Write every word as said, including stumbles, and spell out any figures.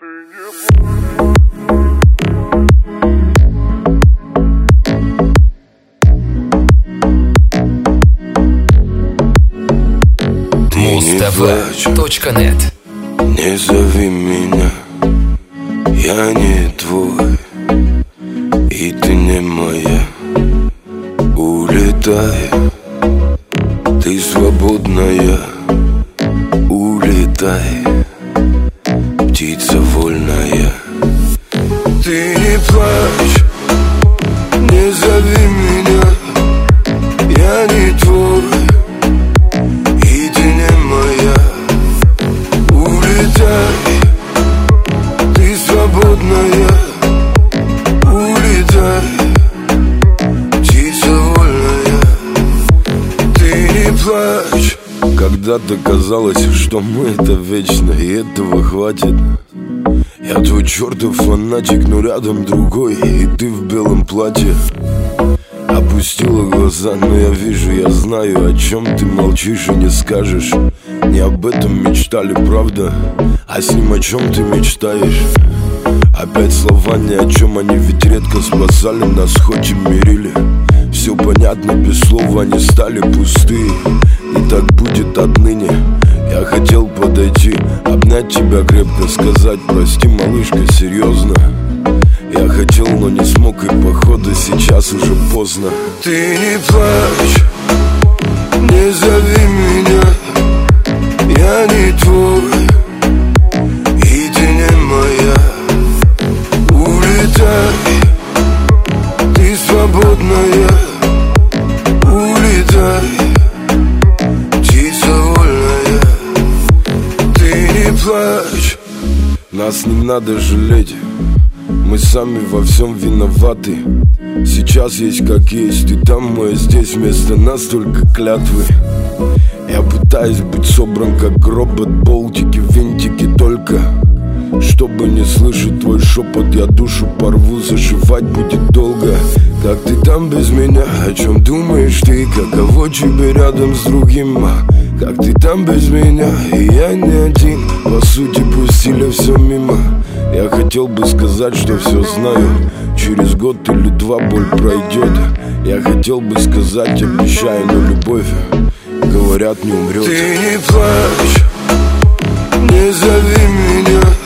Муз-ТВ точка нет. Не зови меня, я не твой, и ты не моя. Улетай, ты свободная. Улетай, птица вольная. Ты не плачь, не зови меня, я не твой, и ты не моя. Улетай, ты свободная. Улетай, птица вольная. Ты не плачь. Когда-то казалось, что мы это вечно, и этого хватит. Я твой чертов фанатик, но рядом другой, и ты в белом платье. Опустила глаза, но я вижу, я знаю, о чем ты молчишь и не скажешь. Не об этом мечтали, правда? А с ним о чем ты мечтаешь? Опять слова ни о чем, они ведь редко спасали нас, хоть и мирили. Все понятно, без слов они стали пустые. И так будет отныне. Я хотел подойти, обнять тебя крепко, сказать: прости, малышка, серьезно. Я хотел, но не смог, и походу сейчас уже поздно. Ты не плачь, не зови меня, я не твой, и ты не моя. Улетай, ты свободная. Улетай, птица вольная. Ты не плачь, нас не надо жалеть, мы сами во всем виноваты. Сейчас есть как есть, ты там, мы здесь, вместо нас только клятвы. Я пытаюсь быть собран как робот, болтики, винтики только. Чтобы не слышать твой шепот, я душу порву, зашивать будет долго. Как ты там без меня, о чем думаешь ты? Каково тебе рядом с другим? Как ты там без меня, и я не один. По сути пустили все мимо. Я хотел бы сказать, что все знаю. Через год или два боль пройдет. Я хотел бы сказать, обещаю, но любовь, говорят, не умрет. Ты не плачь, не зови меня,